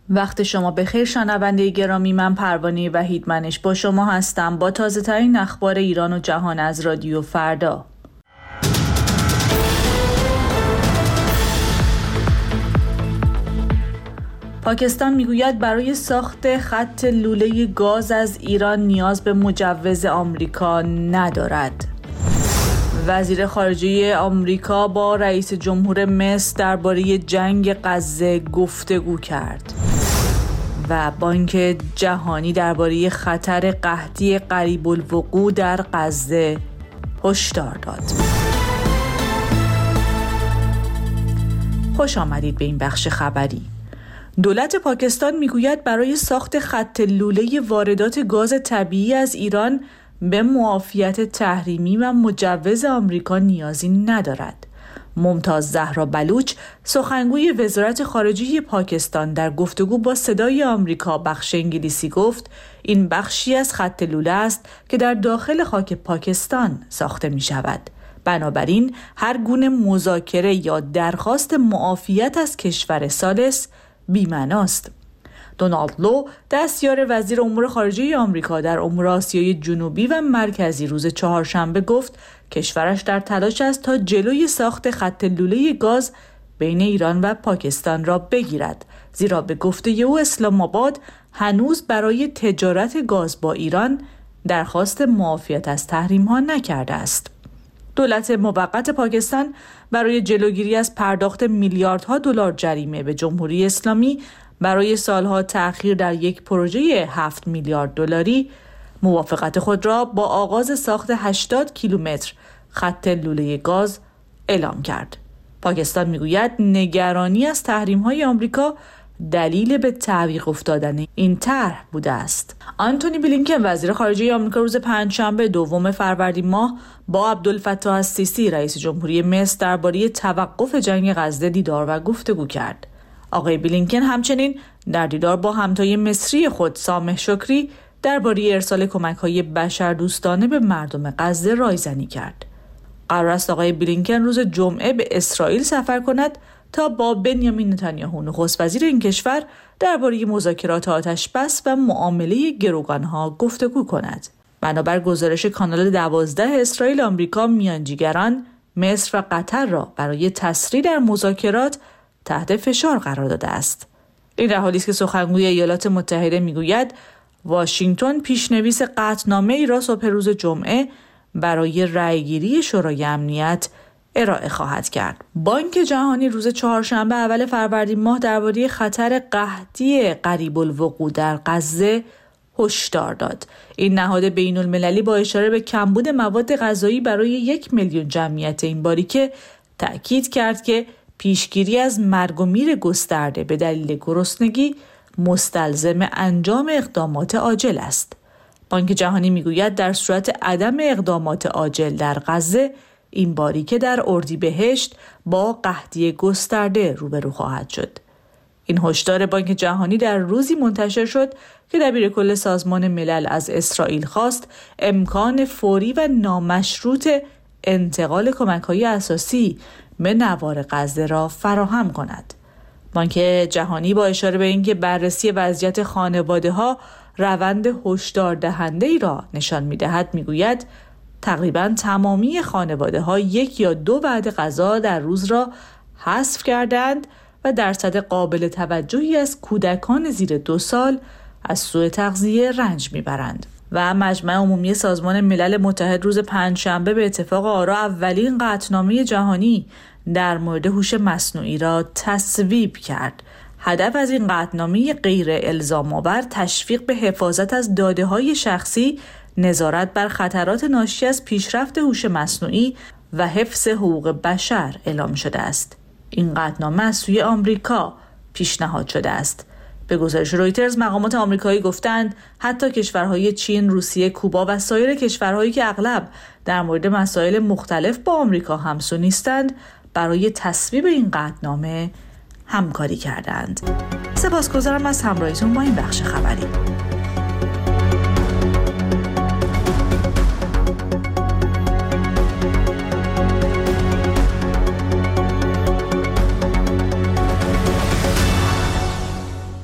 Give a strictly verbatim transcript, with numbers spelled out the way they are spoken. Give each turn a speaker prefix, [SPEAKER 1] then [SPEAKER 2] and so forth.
[SPEAKER 1] وقت شما بخیر شنونده گرامی، من پروانه وحیدمنش با شما هستم با تازه ترین اخبار ایران و جهان از رادیو فردا. پاکستان میگوید برای ساخت خط لوله گاز از ایران نیاز به مجوز آمریکا ندارد. وزیر خارجه آمریکا با رئیس جمهور مصر درباره جنگ غزه گفتگو کرد. و بانک جهانی درباره خطر قحطی قریب الوقوع در غزه هشدار داد. خوش آمدید به این بخش خبری. دولت پاکستان میگوید برای ساخت خط لوله واردات گاز طبیعی از ایران به معافیت تحریمی و مجوز آمریکا نیازی ندارد. ممتاز زهرا بلوچ، سخنگوی وزارت خارجه پاکستان، در گفتگو با صدای آمریکا بخش انگلیسی گفت این بخشی از خط لوله است که در داخل خاک پاکستان ساخته می شود. بنابراین هر گونه مذاکره یا درخواست معافیت از کشور ثالث بی‌معناست. دونالد لو، دستیار وزیر امور خارجه آمریکا در امور آسیای جنوبی و مرکزی، روز چهارشنبه گفت کشورش در تلاش است تا جلوی ساخت خط لوله گاز بین ایران و پاکستان را بگیرد، زیرا به گفته او اسلام آباد هنوز برای تجارت گاز با ایران درخواست معافیت از تحریم‌ها نکرده است. دولت موقت پاکستان برای جلوگیری از پرداخت میلیاردها دلار جریمه به جمهوری اسلامی برای سالها تأخیر در یک پروژه هفت میلیارد دلاری موافقت خود را با آغاز ساخت هشتاد کیلومتر خط لوله گاز اعلام کرد. پاکستان میگوید نگرانی از تحریم‌های آمریکا دلیل به تعویق افتادن این طرح بوده است. آنتونی بلینکن، وزیر خارجه آمریکا، روز پنجشنبه دوم فروردین ماه با عبدالفتاح السیسی، رئیس جمهوری مصر، درباره توقف جنگ غزه دیدار و گفتگو کرد. آقای بلینکن همچنین در دیدار با همتای مصری خود سامح شکری درباره ارسال کمک‌های بشردوستانه به مردم غزه رایزنی کرد. قرار است آقای بلینکن روز جمعه به اسرائیل سفر کند تا با بنیامین نتانیاهو، نخست وزیر این کشور، درباره مذاکرات آتش‌بس و معامله گروگان‌ها گفتگو کند. بنابر گزارش کانال دوازده اسرائیل، آمریکا میانجیگران مصر و قطر را برای تسریع در مذاکرات تحت فشار قرار داده است. این در حالی است که سخنگوی ایالات متحده میگوید واشنگتن پیشنویس قطعنامه ای را صبح روز جمعه برای رأیگیری شورای امنیت ارائه خواهد کرد. بانک جهانی روز چهارشنبه اول فروردین ماه درباره خطر قحطی قریب الوقوع در غزه هشدار داد. این نهاد بین المللی با اشاره به کمبود مواد غذایی برای یک میلیون جمعیت این باریکه تأکید کرد که پیشگیری از مرگ و میر گسترده به دلیل گرسنگی مستلزم انجام اقدامات عاجل است. بانک جهانی میگوید در صورت عدم اقدامات عاجل در غزه این باریکه در اردیبهشت با قحطی گسترده روبرو خواهد شد. این هشدار بانک جهانی در روزی منتشر شد که دبیرکل سازمان ملل از اسرائیل خواست امکان فوری و نامشروط انتقال کمک‌های اساسی به نوار غزه را فراهم کند. بانک جهانی با اشاره به اینکه بررسی وضعیت خانواده‌ها روند هشدار دهنده ای را نشان می‌دهد، می‌گوید تقریباً تمامی خانواده‌ها یک یا دو وعده غذا در روز را حذف کردند و درصد قابل توجهی از کودکان زیر دو سال از سوء تغذیه رنج می‌برند. و مجمع عمومی سازمان ملل متحد روز پنجشنبه به اتفاق آرا اولین قطعنامه جهانی در مورد هوش مصنوعی را تصویب کرد. هدف از این قطعنامه غیر الزام آور تشویق به حفاظت از داده‌های شخصی، نظارت بر خطرات ناشی از پیشرفت هوش مصنوعی و حفظ حقوق بشر اعلام شده است. این قطعنامه از سوی آمریکا پیشنهاد شده است. به گزارش رویترز، مقامات آمریکایی گفتند حتی کشورهای چین، روسیه، کوبا و سایر کشورهایی که اغلب در مورد مسائل مختلف با آمریکا همسو نیستند، برای تصویب این قطعنامه همکاری کردند. سپاسگزارم از همراهیتون با این بخش خبری.